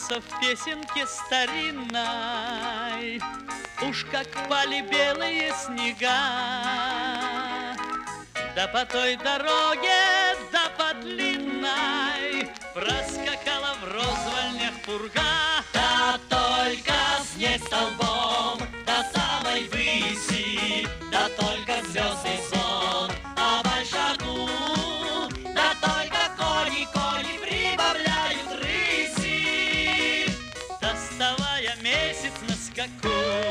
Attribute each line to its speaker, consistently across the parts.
Speaker 1: поется в песенке старинной, уж как пали белые снега. Да по той дороге, да по длинной проскакала в розвальнях пурга.
Speaker 2: Да только снег столбом до самой выси, да только звездный сон о большаку, да только кони прибавляют рыси,
Speaker 1: доставая месяц на скаку.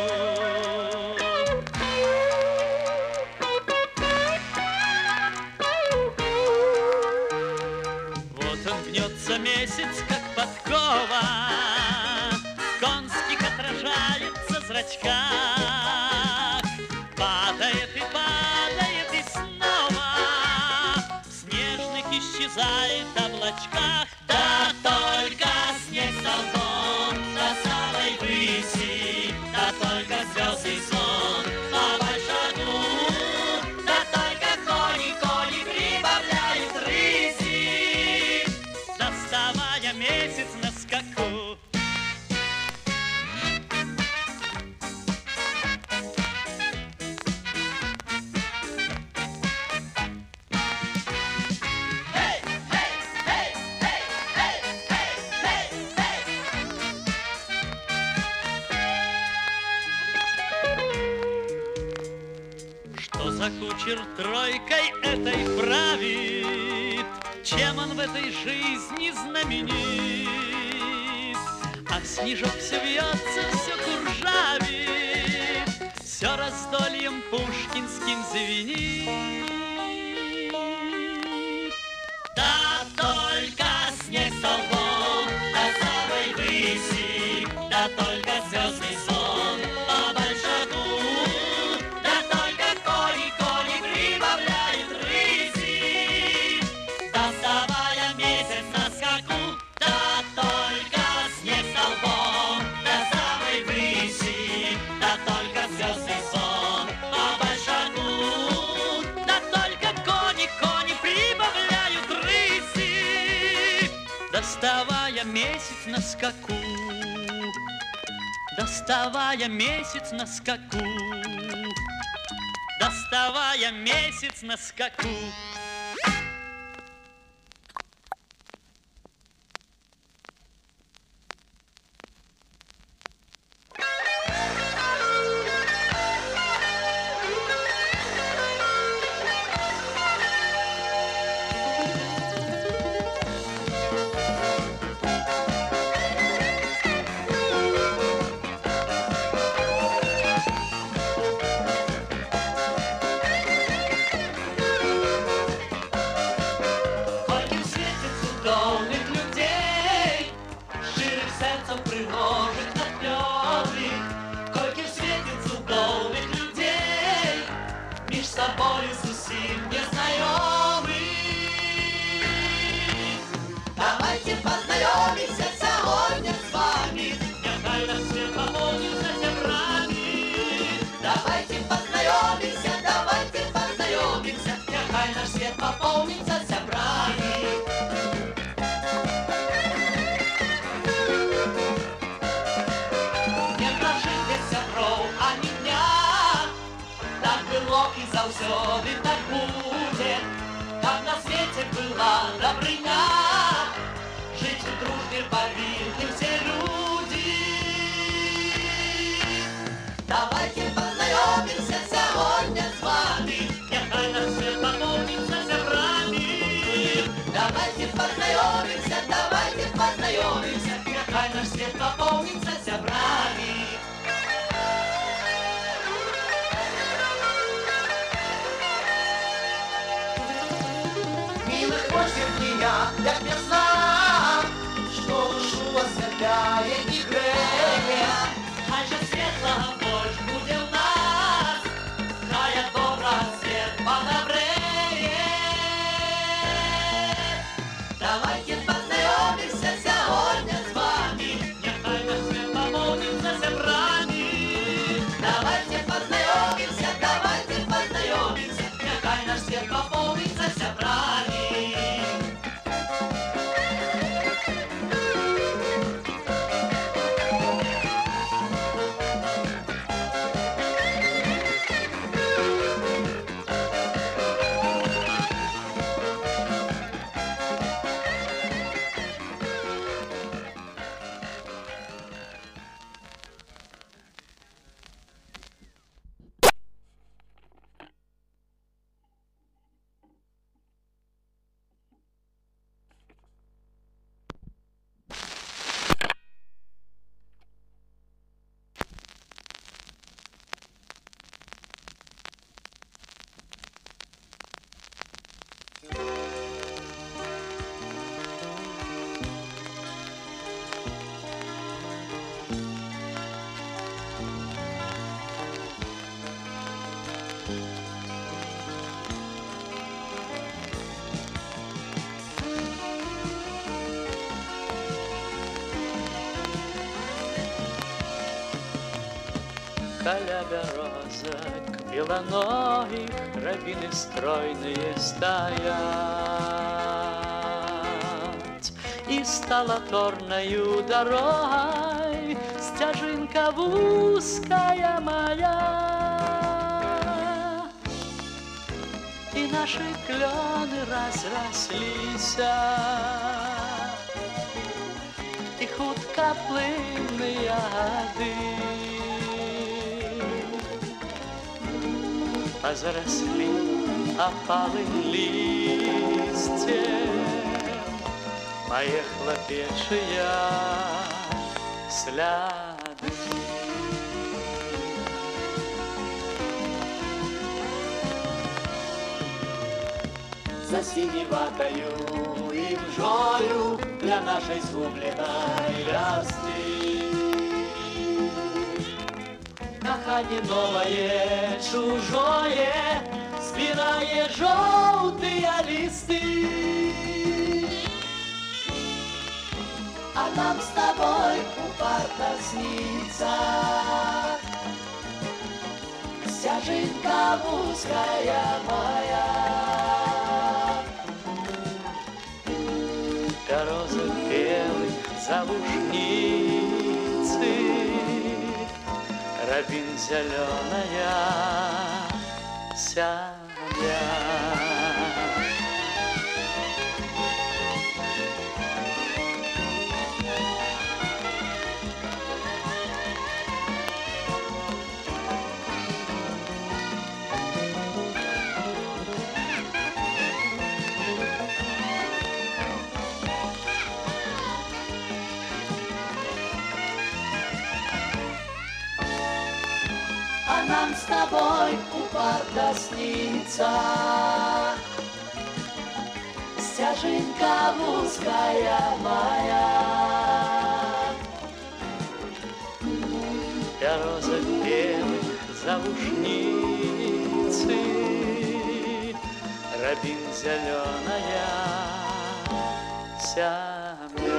Speaker 1: Гнется месяц, как подкова, конских отражается в зрачках. Падает и снова в снежных исчезает облачках.
Speaker 2: да только снег столбом до самой выси, да только звездный сон о большаку, да только кони прибавляют рыси,
Speaker 1: доставая месяц на скаку. Что за кучер тройкой этой правит? Чем он в этой жизни знаменит? А снежок все вьется, все куржавит, все раздольем пушкинским звенит.
Speaker 2: да только снег столбом до самой выси, да только звездный сон по большаку, да только кони прибавляют рыси, доставая месяц на скаку. Да только снег столбом до самой выси, да только звездный сон по большаку,
Speaker 1: Да только кони прибавляют рыси, доставая месяц на скаку, доставая месяц на скаку, доставая месяц на скаку.
Speaker 2: Сколько в свете цудовных людей, ширых сердцем пригожих надлёвых, сколько в свете цудовных людей, меж собою зусім незнайомых. Давайте познайомимся сегодня с вами,
Speaker 1: Нехай наш свет наполнится зебрами,
Speaker 2: давайте познайомимся, нехай наш свет пополнится зябрами. Не прожити сяброў ані дня, так было і заўсёды так будзе, каб на свеце была дабрыня, жыць у дружбе павінны все люди. Давайте познайомимся сегодня с вами,
Speaker 1: нехай наш свет наполнится зебрами,
Speaker 2: давайте познайомимся, нехай наш свет пополнится зябрами. Милых просим дня, як весна, что душу освятляет и греет.
Speaker 1: хай же светлого больше будет у нас,
Speaker 2: Хай от доброго свет подобреет. Давайте познайомимся сегодня с вами,
Speaker 1: нехай наш свет наполнится зебрами,
Speaker 2: давайте познайомимся, нехай наш свет пополнится зябрами.
Speaker 3: Халя березок белоногих, рябины стройные стоят. И стала торною дорогой стяжинка узкая моя. И наши клены разрослись, и хутко плыны ягоды позаросли опалым листьем мои хлопечие сляды. За синеватою и мжою для нашей сгубленной весны дыхание новое, чужое, спирая желтые листы. А нам с тобой упорно снится стяжинка узкая моя. Розы белых завушницы, рябин зеленая сядя. Нам с тобой упорно снится стяжинка узкая моя. Я розок белых завушницы, рябин зеленая семья.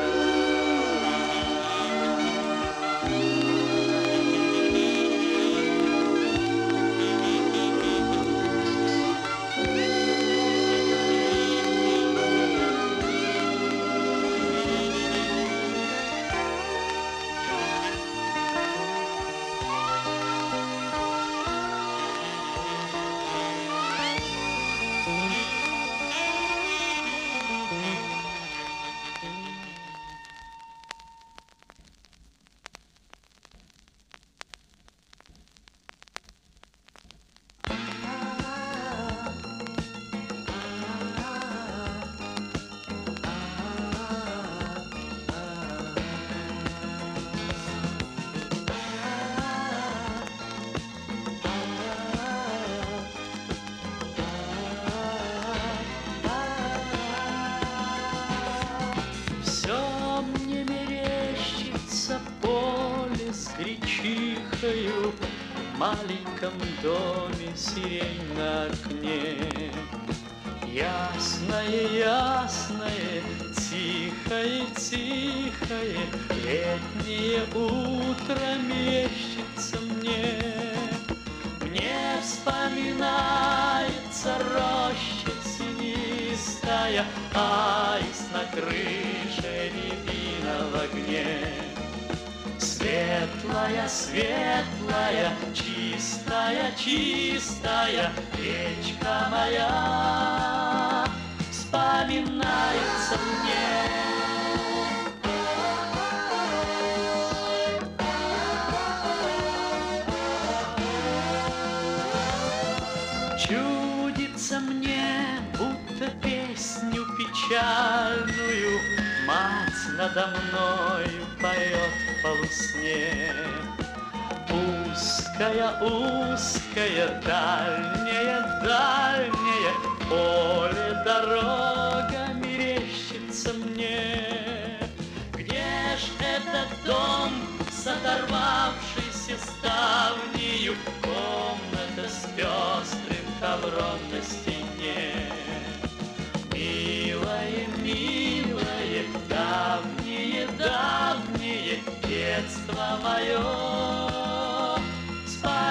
Speaker 3: Гречихою в маленьком доме сирень на окне. Ясное, ясное, тихое, тихое летнее утро мерещится мне. Мне вспоминается роща тенистая, аист на крыше, рябина в огне. Светлая, светлая, чистая, чистая речка моя вспоминается мне. Чудится мне, будто песню печальную мать надо мною поет в полусне. Узкая, узкая, дальняя, дальняя поле дорога мерещится мне. Где ж этот дом с оторвавшейся ставнею, комната с пестрым ковром на стене? Милое, милое, давнее, давнее детство мое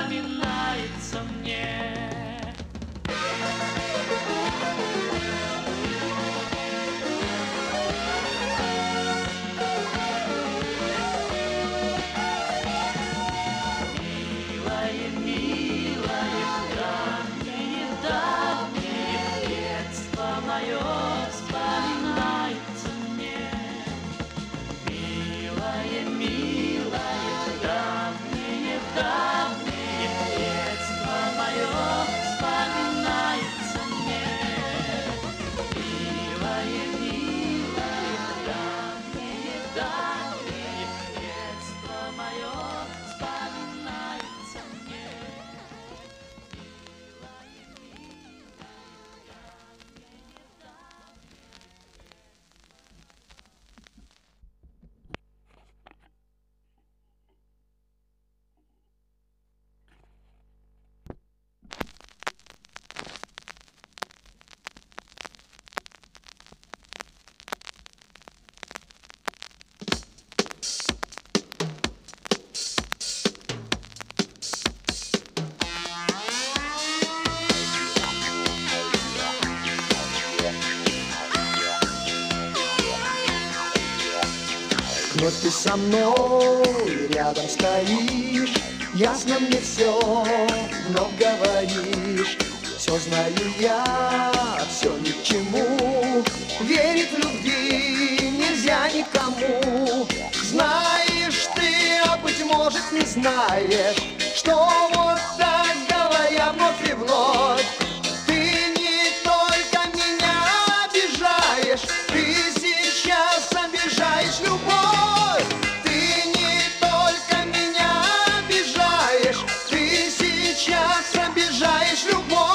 Speaker 4: Вновь ты со мной рядом стоишь, ясно мне все, вновь говоришь. Все знаю я, все ни к чему, верить в любви нельзя никому. Знаешь ты, а быть может не знаешь, что вот так говоря вновь и вновь, ты не только меня обижаешь, ты сейчас обижаешь любовь. Ты не только меня обижаешь, ты сейчас обижаешь любовь.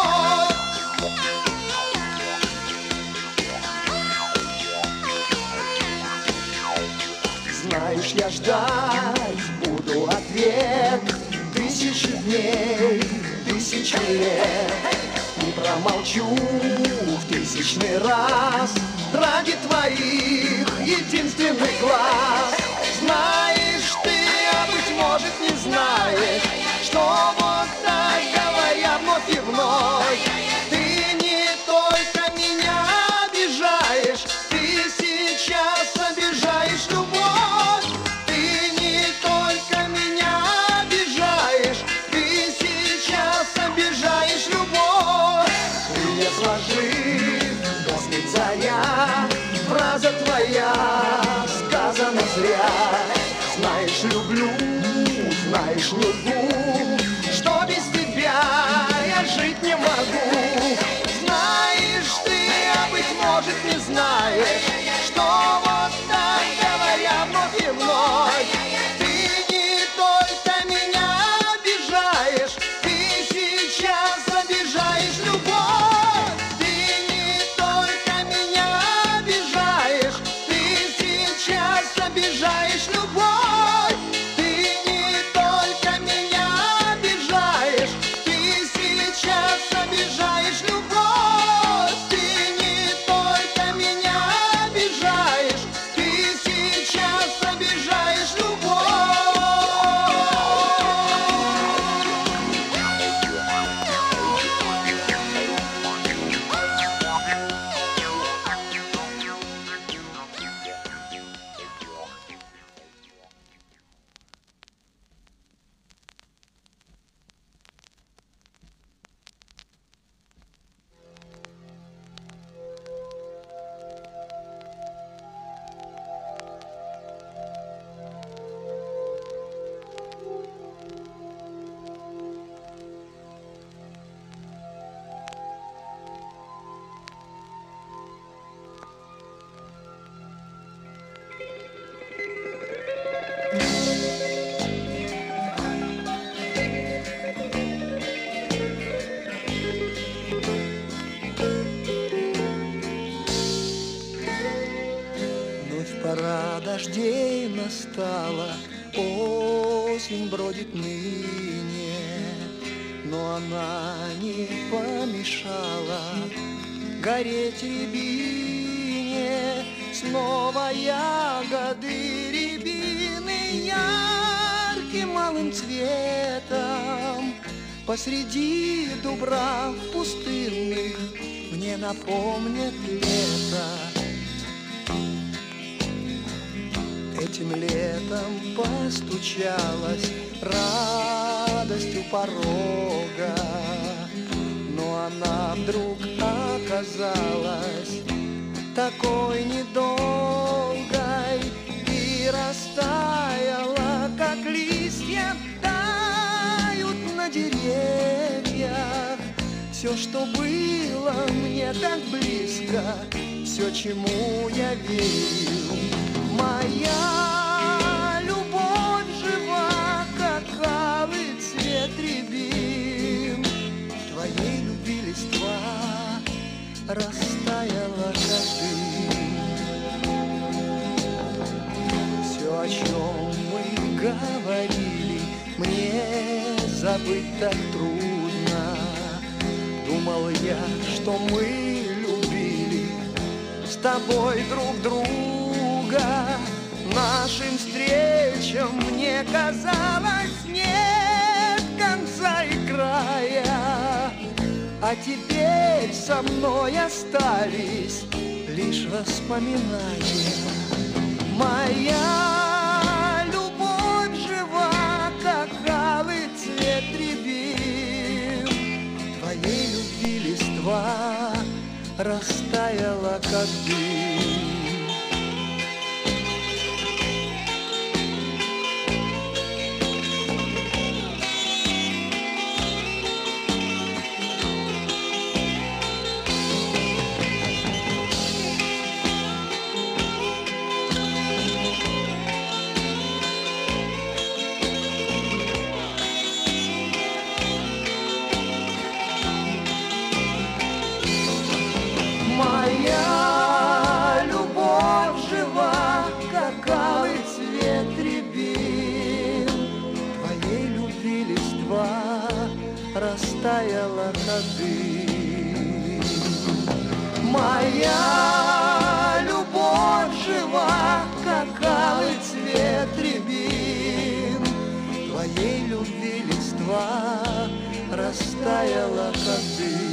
Speaker 4: Знаешь, я ждать буду ответ тысячи дней, тысячи лет. Не промолчу в тысячный раз ради твоих единственных глаз. Знаешь ты, а быть может не знаешь, что вот так говоря вновь и вновь, ты не только меня обижаешь, ты сейчас обижаешь любовь. Ты не только меня обижаешь, ты сейчас обижаешь любовь. Крылья сложив, гаснет заря, фраза твоя сказана зря. Знаешь, люблю, знаешь, не лгу, что без тебя я жить не могу. Знаешь ты, а быть может не знаешь, что вот так говоря вновь и вновь, ты не только меня обижаешь, ты сейчас обижаешь любовь. Ты не только меня обижаешь, ты сейчас обижаешь любовь. Ты не только меня обижаешь, ты сейчас обижаешь любовь. Ты не только меня обижаешь, ты сейчас обижаешь любовь. Вновь пора дождей настала, осень бродит ныне, но она не помешала гореть рябине. Снова ягоды рябины ярким малым цветом посреди дубрав пустынных мне напомнят лето. Этим летом постучалась радость у порога, но она вдруг оказалась такой недолгой и растаяла, как листья тают на деревьях. Все, что было мне так близко, все, чему я верю. Моя любовь жива, как алый цвет рябин. В твоей любви листва растаяла, как дым. Все, о чем мы говорили, мне забыть так трудно. Думал я, что мы любили с тобой друг друга. Нашим встречам мне казалось нет конца и края, а теперь со мной остались лишь воспоминания. Моя листва растаяла, как дым. Моя любовь жива, как алый цвет рябин. Твоей любви листва растаяла, как дым. Моя любовь жива, как алый цвет рябин. Твоей любви листва растаяла, как дым.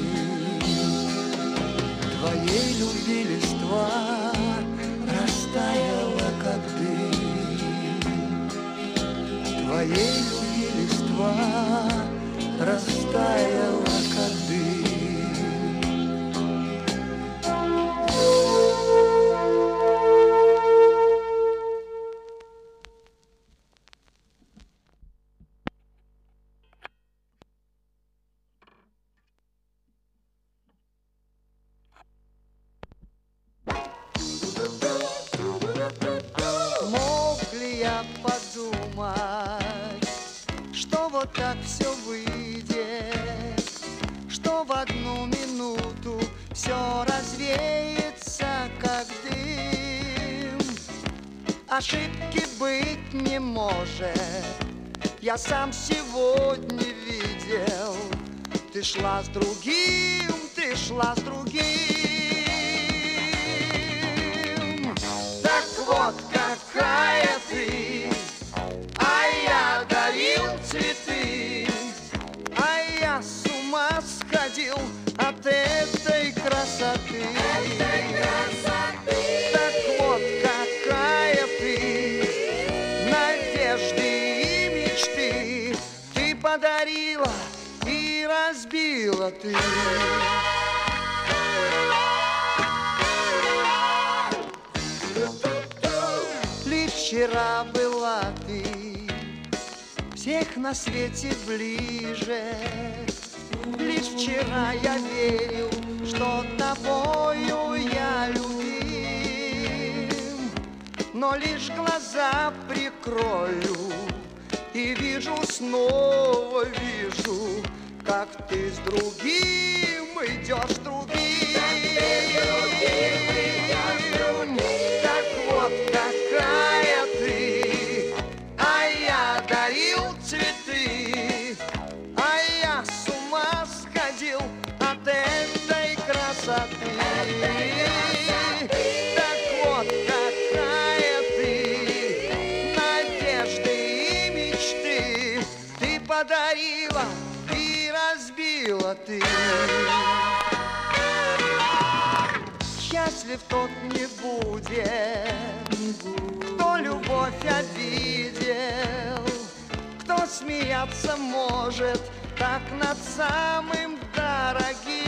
Speaker 4: Твоей любви листва растаяла, как дым. Твоей любви листва растаяла, как дым. Мог ли я подумать, что вот так все выйдет, что в одну минуту все развеется, как дым. Ошибки быть не может, я сам сегодня видел. Ты шла с другим, ты шла с другим. Так вот какая ты, а я дарил цветы, а я с ума сходил от этой красоты. Так вот какая ты, надежды и мечты ты подарила и разбила ты. Вчера была ты всех на свете ближе. Лишь вчера я верил, что тобою я любим. Но лишь глаза прикрою и вижу, снова вижу, как ты с другим идешь, с другим. Так вот какая ты, а я дарил цветы, а я с ума сходил от этой красоты. Так вот какая ты, надежды и мечты ты подарила и разбила ты. Счастлив тот не будет, кто любовь обидел, кто смеяться может так над самым дорогим.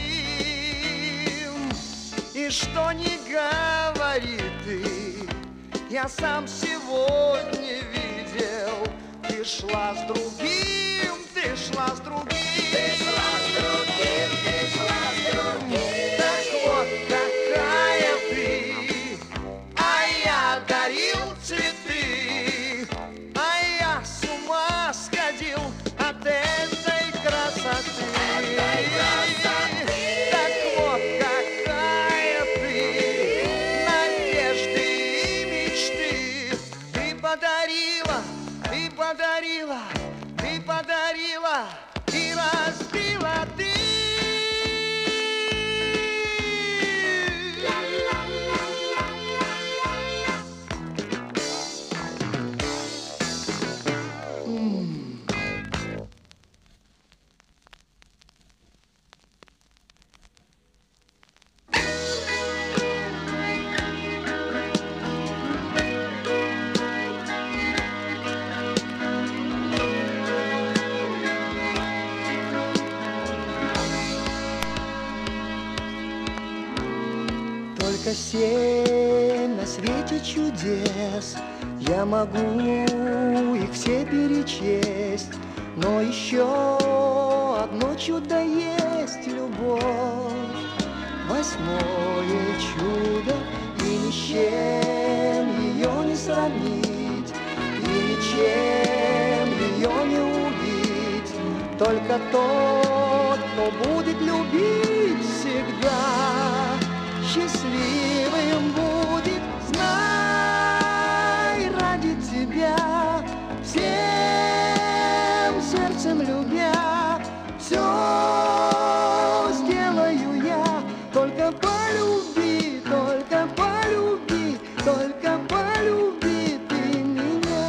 Speaker 4: И что ни говори ты, я сам сегодня видел. Ты шла с другим, ты шла с другим. Ты шла с другим, ты шла с другим. Так вот какая ты, а я дарил цветы, а я с ума сходил от этой красоты. Так вот какая ты, надежды и мечты ты подарила, ты подарила, ты подарила и разбила. Только 7 на свете чудес, я могу их все перечесть, но еще одно чудо есть — любовь. 8-е чудо, и ни с чем ее не сравнить, и ничем ее не убить. Только тот, кто будет любить всегда, счастливым будет. Знай, ради тебя, всем сердцем любя, все сделаю я. Только полюби, только полюби, только полюби ты меня.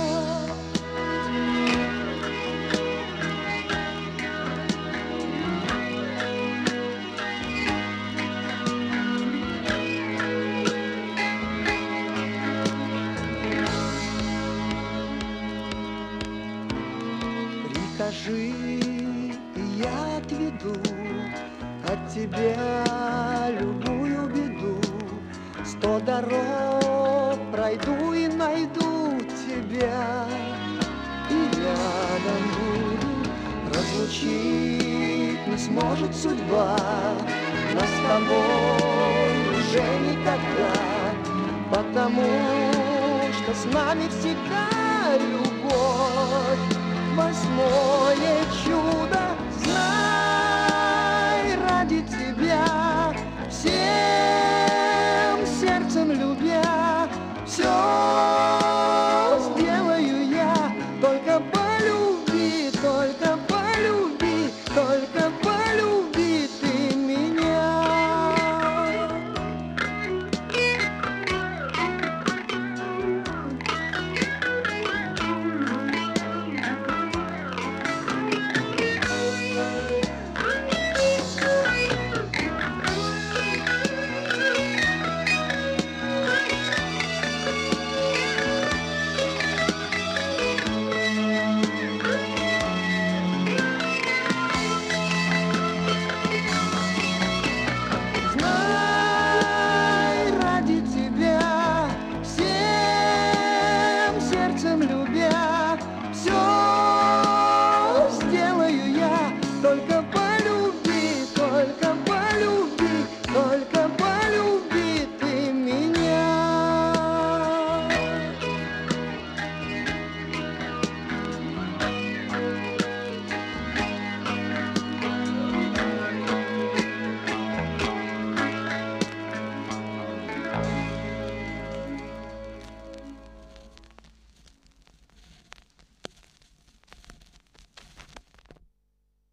Speaker 4: Прикажи, и я отведу от тебя любую беду. 100 дорог пройду и найду тебя, и рядом буду. Разлучить не сможет судьба нас с тобой уже никогда, потому что с нами всегда любовь. 8-е чудо,